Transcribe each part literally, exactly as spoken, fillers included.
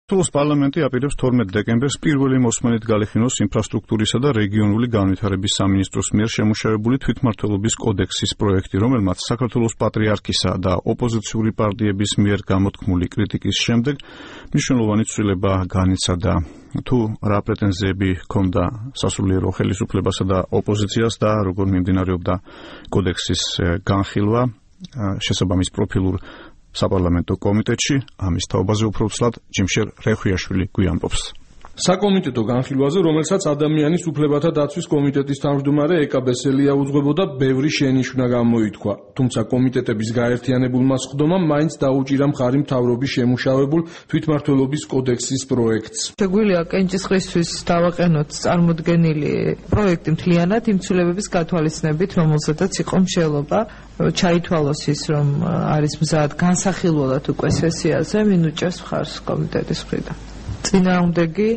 საქართველოს პარლამენტი აპირებს თორმეტ დეკემბერს პირველი მოსმენით გაიხინოს ინფრასტრუქტურისა და რეგიონული განვითარების სამინისტროს მიერ შემუშავებული თვითმმართველობის კოდექსის პროექტი, რომელმაც საქართველოს პატრიარქისა და ოპოზიციური პარტიების მიერ გამოთქმული კრიტიკის შემდეგ მნიშვნელოვანი ცვლილება განიცადა. Თუ რა პრეტენზიები ჰქონდა სასულიერო ხელისუფლებასა და ოპოზიციას და როგორ მიმდინარეობდა კოდექსის განხილვა, შესაბამის პროფილურ საპარლამენტო კომიტეტში, ამის თაობაზე უფრო ვცლად ჯიმშერ რეხვიაშვილი გვიამბობს. საკომიტეტო განხილვაზე, რომელსაც ადამიანის უფლებათა დაცვის კომიტეტის თავმჯდომარე ეკა ბესელია უძღვებოდა, ბევრი შენიშვნა გამოითქვა. თუმცა კომიტეტების გაერთიანებულმა სხდომამ მაინც დაუჭირა მხარი მთავრობის შემუშავებულ თვითმმართველობის კოდექსის პროექტს. შეგვიძლია კენჭისყრისთვის დავაყენოთ წარმოდგენილი პროექტი მთლიანად იმ ცვლილებების გათვალისწინებით, რომელზედაც იყო მსჯელობა, ჩაითვალოს ის, რომ არის მზად განსახილველად უკვე სესიაზე, მინუჭებს მხარს კომიტეტის მხრიდან. წინააღმდეგი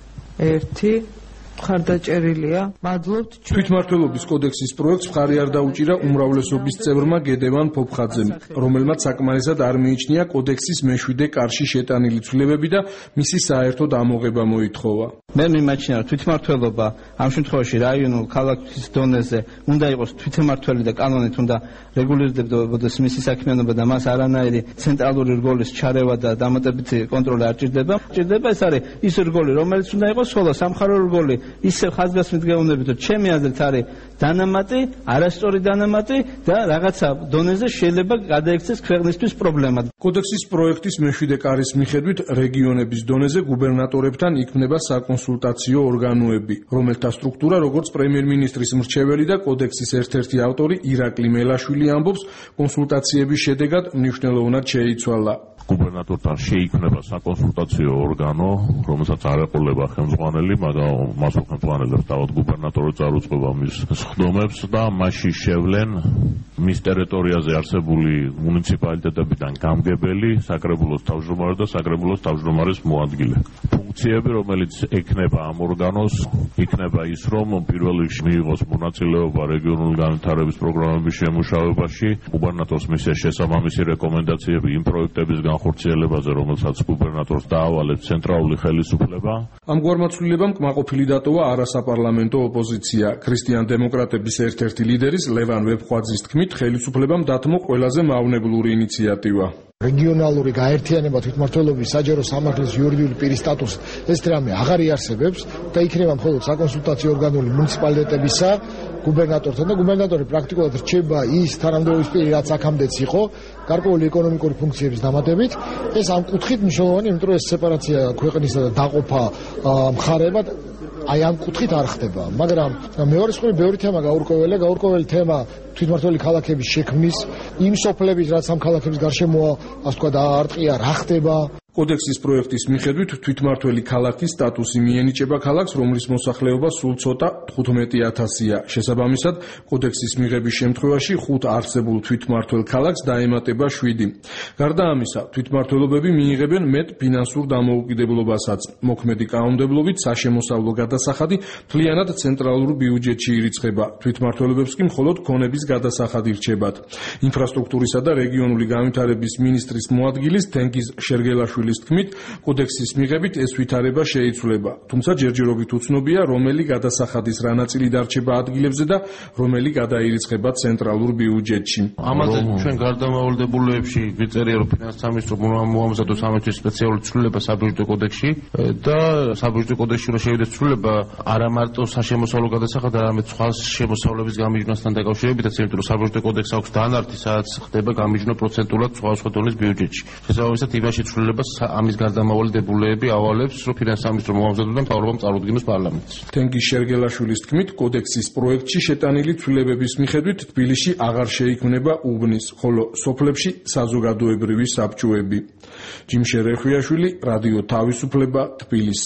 ერთი მხარდაჭერილია. მადლობთ. თვითმმართველობის კოდექსის პროექტს მხარი არ დაუჭირა უმრავლესობის წევრმა გედევან ფოფხაძემ, რომელმაც საკმარისად არ მიიჩნია კოდექსის მეშვიდე კარში შეტანილი ცვლილებები და მისი საერთოდ ამოღება მოითხოვა. მე მიმაჩნია, რომ თვითმმართველობა ამ შემთხვევაში რაიონულ ქალაქის დონეზე უნდა იყოს თვითმმართველი და კანონით უნდა რეგულირდებოდეს მისი საქმიანობა და მას არანაირი ცენტრალური რგოლის ჩარევა და დამატებითი კონტროლი არ ჭირდება. ჭირდება ეს არის ის რგოლი, რომელიც უნდა იყოს ხოლო სამხარო რგოლი ისევ ხაზგასმით გეუბნებით, რომ ჩემი აზრით არის დანამატი, არასწორი დანამატი და რაღაცა დონეზე შეიძლება გადაიქცეს ქვეყნისთვის პრობლემა. კოდექსის პროექტის მეშვიდე კარის მიხედვით რეგიონების დონეზე გუბერნატორებთან იქმნება საკონსულტაციო ორგანოები, რომელთა სტრუქტურა, როგორც პრემიერ-მინისტრის მრჩეველი და კოდექსის ერთ-ერთი ავტორი ირაკლი მელაშვილი ამბობს, კონსულტაციების შედეგად მნიშვნელოვნად შეიცვალა. გუბერნატორთან შეიქმნება საკონსულტაციო ორგანო, რომელსაც არ ეყოლება ხელმძღვანელი, მაგრამ მას ხელმძღვანელებს თავად გუბერნატორი წარუწყება მის სხდომებს და მასში შევლენ მის ტერიტორიაზე არსებული მუნიციპალიტეტებიდან გამგებელი, საკრებულოს თავმჯდომარე და საკრებულოს თავმჯდომარის მოადგილე. ფუნქციები, რომელიც ექნება ამ ორგანოს, იქნება ის, რომ პირველ რიგში მიიღოს მონაწილეობა რეგიონული განვითარების პროგრამების შემუშავებაში, გუბერნატორს მისცეს შესაბამისი რეკომენდაციები იმ პროექტების განხორციელებაზე, რომელსაც გუბერნატორს დაავალებს ცენტრალური ხელისუფლება. ამგვარმა ცვლილებამ კმაყოფილი დატოვა არასაპარლამენტო ოპოზიცია. ქრისტიან-დემოკრატების ერთ-ერთი ლიდერის ლევან ვეფხვაძის თქმით, ხელისუფლებამ დათმო ყველაზე მავნებლური ინიციატივა. რეგიონალური გაერთიანება თვითმმართველობის საჯარო სამართლის იურიდიული პირის სტატუსს ეს რამე აღარ იარსებებს და იქნება მხოლოდ საკონსულტაციო ორგანული მუნიციპალიტეტებისა გუბერნატორთან და გუბერნატორი პრაქტიკულად რჩება ის თანამდებობის პირი, რაც აქამდეც იყო, გარკვეული ეკონომიკური ფუნქციების დამატებით. ეს ამ კუთხით მნიშვნელოვანი, იმიტომ რომ ეს სეპარაცია ქვეყნისა და დაყოფა მხარეებად აი ამ კუთხით არ ხდება, მაგრამ მეორე მხრივ ბევრი თემა გაურკვეველია, გაურკვეველი თემა თვითმმართველი ქალაქების შექმნის, იმ სოფლების, რაც ამ ქალაქების გარშემოა, ასე ვთქვათ, არტყია, რა ხდება. კოდექსის პროექტის მიხედვით თვითმმართველი ქალაქის სტატუსი მიენიჭება ქალაქს, რომლის მოსახლეობა სულ ცოტა თხუთმეტი ათასია. შესაბამისად, კოდექსის მიღების შემთხვევაში ხუთ არსებულ თვითმმართველ ქალაქს დაემატება შვიდი. გარდა ამისა, თვითმმართველობები მიიღებენ მეტ ფინანსურ დამოუკიდებლობასაც. მოქმედი კანონმდებლობით საშემოსავლო გადასახადი მთლიანად ცენტრალურ ბიუჯეტში ირიცხება. თვითმმართველობებს კი მხოლოდ ქონების გადასახადი რჩებათ. ინფრასტრუქტურისა და რეგიონული განვითარების მინისტრის მოადგილის თენგიზ შერგელაშვილის თქმით, კოდექსის მიღებით ეს ვითარება შეიცვლება. თუმცა ჯერჯერობით უცნობია, რომელი გადასახადის რა ნაწილი დარჩება ადგილებზე და რომელი გადაირიცხება ცენტრალურ ბიუჯეტში. ამაზე ჩვენ გარდამავალდებულებში ვიწერია, რომ ფინანსთა სამინისტრო მოამზადოს ამისთვის სპეციალური ცვლილება საბიუჯეტო კოდექსში და საბიუჯეტო კოდექსში რომ შევიდეს ცვლილება არა მარტო საშემოსავლო გადასახადი, არამედ სხვა შემოსავლების გამიჯვნასთან დაკავშირებითაც, იმიტომ რომ საბიუჯეტო კოდექსს აქვს დანართი, სადაც ხდება გამიჯვნა პროცენტულად სხვა სხვა დონის ბიუჯეტში. შესაბამისად, იმაში ცვლილებას ამის გარდამავალდებულები ავალებს, რომ ფინანსთა სამინისტრო მოამზადოს და მთავრობამ წარუდგინოს პარლამენტს. თენგიზ შერგელაშვილის თქმით, კოდექსის პროექტში შეტანილი ცვლილებების მიხედვით თბილისში აღარ შეიქმნება უბნის, ხოლო სოფლებში საზოგადოებრივი საბჭოები. ჯიმშერ რეხვიაშვილი, რადიო თავისუფლება, თბილისი.